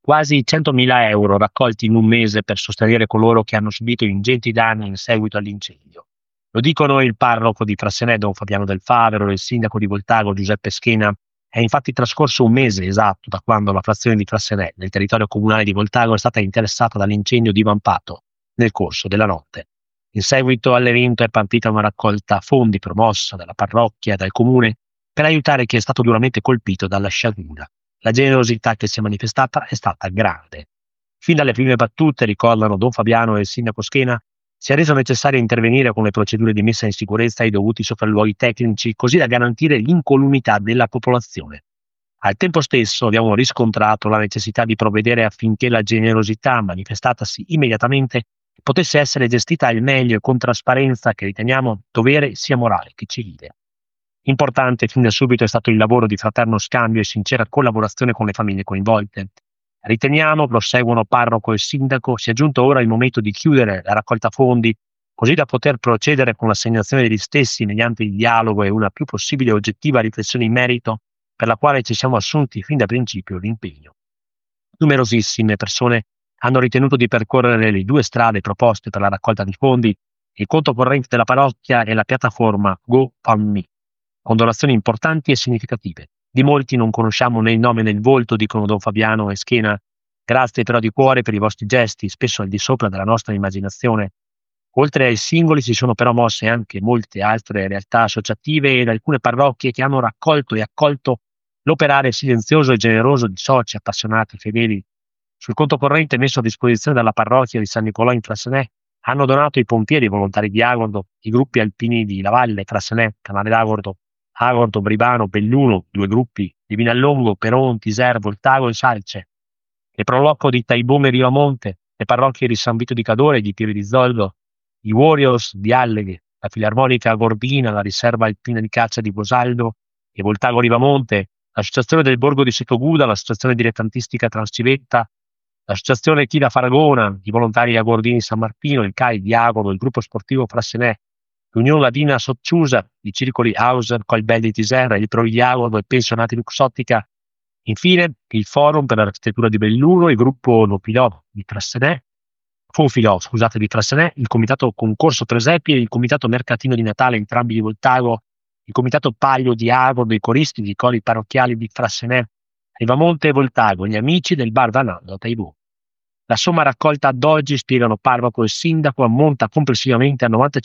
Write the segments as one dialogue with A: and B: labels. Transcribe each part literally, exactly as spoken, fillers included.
A: Quasi centomila euro raccolti in un mese per sostenere coloro che hanno subito ingenti danni in seguito all'incendio. Lo dicono il parroco di Frassenè, Don Fabiano Del Favero, e il sindaco di Voltago, Giuseppe Schena. È infatti trascorso un mese esatto da quando la frazione di Frassenè, nel territorio comunale di Voltago, è stata interessata dall'incendio divampato nel corso della notte. In seguito all'evento è partita una raccolta fondi promossa dalla parrocchia e dal comune per aiutare chi è stato duramente colpito dalla sciagura. La generosità che si è manifestata è stata grande. Fin dalle prime battute, ricordano Don Fabiano e il sindaco Schena, si è reso necessario intervenire con le procedure di messa in sicurezza e i dovuti sopralluoghi tecnici, così da garantire l'incolumità della popolazione. Al tempo stesso abbiamo riscontrato la necessità di provvedere affinché la generosità manifestatasi immediatamente potesse essere gestita al meglio e con trasparenza che riteniamo dovere sia morale che civile. Importante fin da subito è stato il lavoro di fraterno scambio e sincera collaborazione con le famiglie coinvolte. Riteniamo, proseguono parroco e sindaco, sia giunto ora il momento di chiudere la raccolta fondi, così da poter procedere con l'assegnazione degli stessi mediante il dialogo e una più possibile oggettiva riflessione in merito, per la quale ci siamo assunti fin da principio l'impegno. Numerosissime persone hanno ritenuto di percorrere le due strade proposte per la raccolta di fondi, il conto corrente della parrocchia e la piattaforma GoFundMe, con donazioni importanti e significative. Di molti non conosciamo né il nome né il volto, dicono Don Fabiano e Schena. Grazie però di cuore per i vostri gesti, spesso al di sopra della nostra immaginazione. Oltre ai singoli si sono però mosse anche molte altre realtà associative ed alcune parrocchie che hanno raccolto e accolto l'operare silenzioso e generoso di soci appassionati e fedeli. Sul conto corrente messo a disposizione dalla parrocchia di San Nicolò in Frassenè hanno donato i pompieri volontari di Agordo, i gruppi alpini di La Valle, Frassenè, Canale d'Agordo, Agordo, Bribano, Belluno, due gruppi di Vinallongo, Peron, Tiser, Voltago e Salce, il Prolocco di Taibone e Rivamonte, le parrocchie di San Vito di Cadore e di Pieve di Zoldo, i Warriors di Alleghe, la Filarmonica Gordina, la Riserva Alpina di Caccia di Bosaldo e Voltago Rivamonte, l'Associazione del Borgo di Setoguda, l'Associazione Dilettantistica Transcivetta, l'Associazione Chida Faragona, i Volontari Agordini San Martino, il C A I di Agordo, il Gruppo Sportivo Frassenè, l'Unione Ladina Socciusa, i circoli Hauser, Colbel di Tiserra, il Pro di Agordo e Pensionati Luxottica. Infine, il Forum per l'Architettura di Belluno, il Gruppo Nofilò di Frassenè, Fonfilò, scusate, di Frassenè, il Comitato Concorso Presepi e il Comitato Mercatino di Natale, entrambi di Voltago, il Comitato Paglio di Agordo, i coristi di cori parrocchiali di Frassenè, Rivamonte e Voltago, gli amici del Bar Vanando a Taibù. La somma raccolta ad oggi, spiegano parroco e sindaco, ammonta complessivamente a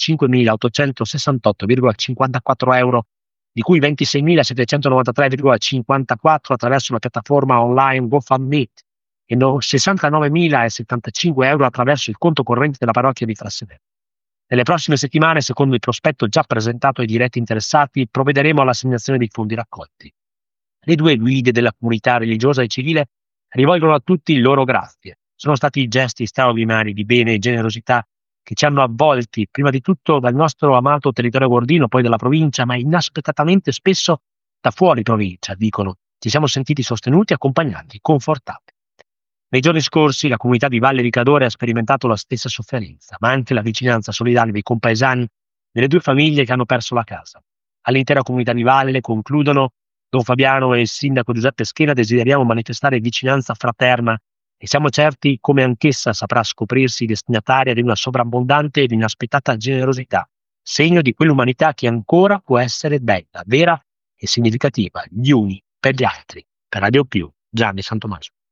A: novantacinquemilaottocentosessantotto virgola cinquantaquattro euro, di cui ventiseimilasettecentonovantatré virgola cinquantaquattro attraverso la piattaforma online GoFundMe e no, sessantanovemilasettantacinque euro attraverso il conto corrente della parrocchia di Frassenè. Nelle prossime settimane, secondo il prospetto già presentato ai diretti interessati, provvederemo all'assegnazione dei fondi raccolti. Le due guide della comunità religiosa e civile rivolgono a tutti il loro grazie. Sono stati gesti straordinari di bene e generosità che ci hanno avvolti, prima di tutto dal nostro amato territorio gordino, poi dalla provincia, ma inaspettatamente spesso da fuori provincia, dicono. Ci siamo sentiti sostenuti, accompagnati, confortati. Nei giorni scorsi la comunità di Valle di Cadore ha sperimentato la stessa sofferenza, ma anche la vicinanza solidale dei compaesani delle due famiglie che hanno perso la casa. All'intera comunità di Valle, concludono Don Fabiano e il sindaco Giuseppe Schena, desideriamo manifestare vicinanza fraterna e siamo certi come anch'essa saprà scoprirsi destinataria di una sovrabbondante ed inaspettata generosità, segno di quell'umanità che ancora può essere bella, vera e significativa, gli uni per gli altri. Per Radio Più, Gianni Santomaso.